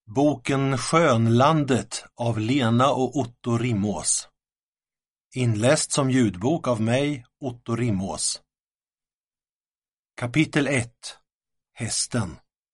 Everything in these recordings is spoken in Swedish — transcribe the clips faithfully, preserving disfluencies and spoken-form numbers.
Boken Skönlandet av Lena och Otto Rimås. Inläst som ljudbok av mig, Otto Rimås. Kapitel ett. Hästen.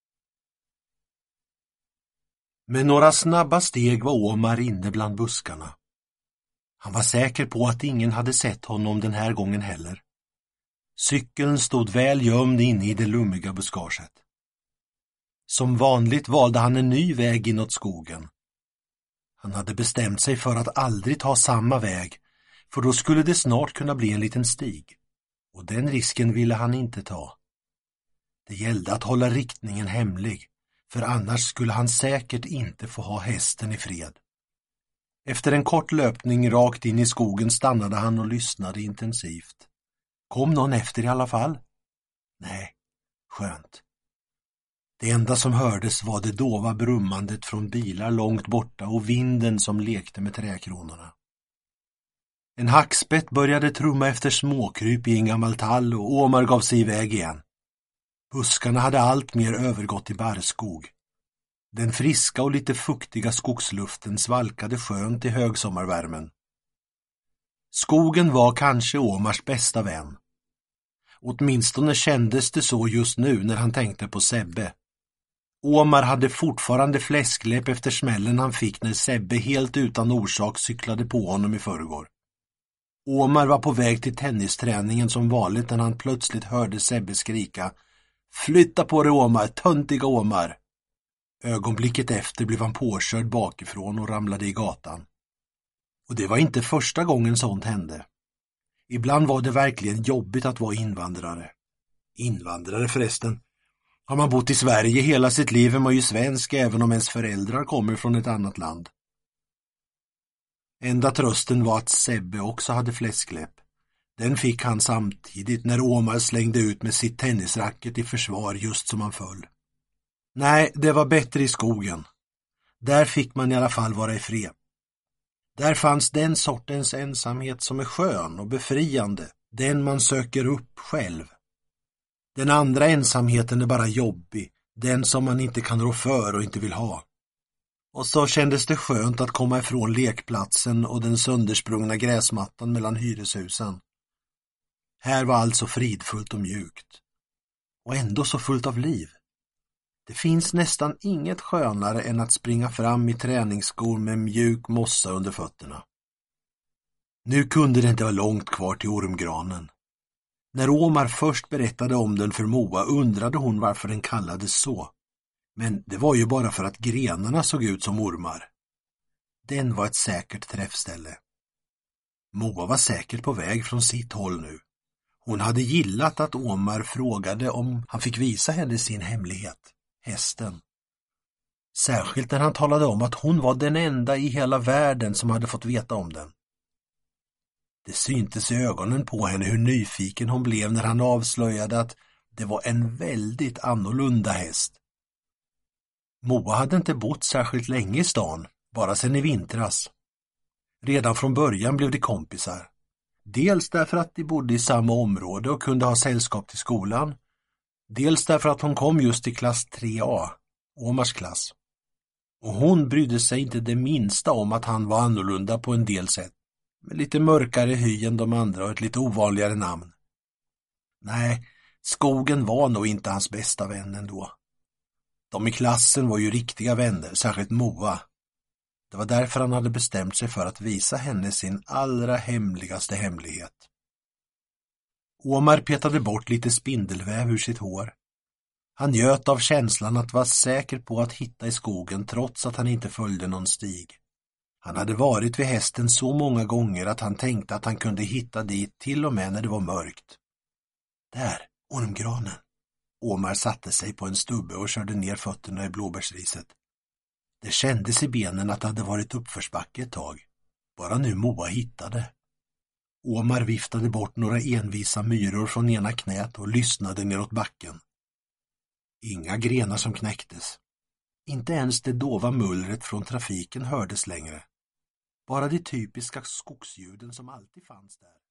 Med några snabba steg var Omar inne bland buskarna. Han var säker på att ingen hade sett honom den här gången heller. Cykeln stod väl gömd inne i det lummiga buskaget. Som vanligt valde han en ny väg inåt skogen. Han hade bestämt sig för att aldrig ta samma väg, för då skulle det snart kunna bli en liten stig. Och den risken ville han inte ta. Det gällde att hålla riktningen hemlig, för annars skulle han säkert inte få ha hästen i fred. Efter en kort löpning rakt in i skogen stannade han och lyssnade intensivt. Kom någon efter i alla fall? Nej, skönt. Det enda som hördes var det dova brummandet från bilar långt borta och vinden som lekte med träkronorna. En hackspett började trumma efter småkryp i en gammal tall och Omar gav sig iväg igen. Buskarna hade allt mer övergått i barrskog. Den friska och lite fuktiga skogsluften svalkade skönt i högsommarvärmen. Skogen var kanske Omars bästa vän. Åtminstone kändes det så just nu när han tänkte på Sebbe. Omar hade fortfarande fläskläpp efter smällen han fick när Sebbe helt utan orsak cyklade på honom i förrgår. Omar var på väg till tennisträningen som vanligt när han plötsligt hörde Sebbe skrika: "Flytta på dig Omar, töntiga Omar!" Ögonblicket efter blev han påkörd bakifrån och ramlade i gatan. Och det var inte första gången sånt hände. Ibland var det verkligen jobbigt att vara invandrare. Invandrare förresten. Har man bott i Sverige hela sitt liv är man ju svensk även om ens föräldrar kommer från ett annat land. Enda trösten var att Sebbe också hade fläskläpp. Den fick han samtidigt när Omar slängde ut med sitt tennisracket i försvar just som han föll. Nej, det var bättre i skogen. Där fick man i alla fall vara i fred. Där fanns den sortens ensamhet som är skön och befriande, den man söker upp själv. Den andra ensamheten är bara jobbig, den som man inte kan rå för och inte vill ha. Och så kändes det skönt att komma ifrån lekplatsen och den söndersprungna gräsmattan mellan hyreshusen. Här var allt så fridfullt och mjukt. Och ändå så fullt av liv. Det finns nästan inget skönare än att springa fram i träningsskor med mjuk mossa under fötterna. Nu kunde det inte vara långt kvar till ormgranen. När Omar först berättade om den för Moa undrade hon varför den kallades så. Men det var ju bara för att grenarna såg ut som ormar. Den var ett säkert träffställe. Moa var säkert på väg från sitt håll nu. Hon hade gillat att Omar frågade om han fick visa henne sin hemlighet, hästen. Särskilt när han talade om att hon var den enda i hela världen som hade fått veta om den. Det syntes i ögonen på henne hur nyfiken hon blev när han avslöjade att det var en väldigt annorlunda häst. Moa hade inte bott särskilt länge i stan, bara sedan i vintras. Redan från början blev de kompisar. Dels därför att de bodde i samma område och kunde ha sällskap till skolan. Dels därför att hon kom just i klass tre A, Omars klass. Och hon brydde sig inte det minsta om att han var annorlunda på en del sätt. Med lite mörkare hy än de andra och ett lite ovanligare namn. Nej, skogen var nog inte hans bästa vän ändå. De i klassen var ju riktiga vänner, särskilt Moa. Det var därför han hade bestämt sig för att visa henne sin allra hemligaste hemlighet. Omar petade bort lite spindelväv ur sitt hår. Han njöt av känslan att vara säker på att hitta i skogen trots att han inte följde någon stig. Han hade varit vid hästen så många gånger att han tänkte att han kunde hitta dit till och med när det var mörkt. Där, ormgranen. Omar satte sig på en stubbe och körde ner fötterna i blåbärsriset. Det kändes i benen att det hade varit uppförsbacke ett tag. Bara nu Moa hittade. Omar viftade bort några envisa myror från ena knät och lyssnade neråt backen. Inga grenar som knäcktes. Inte ens det dova mullret från trafiken hördes längre. Bara de typiska skogsljuden som alltid fanns där.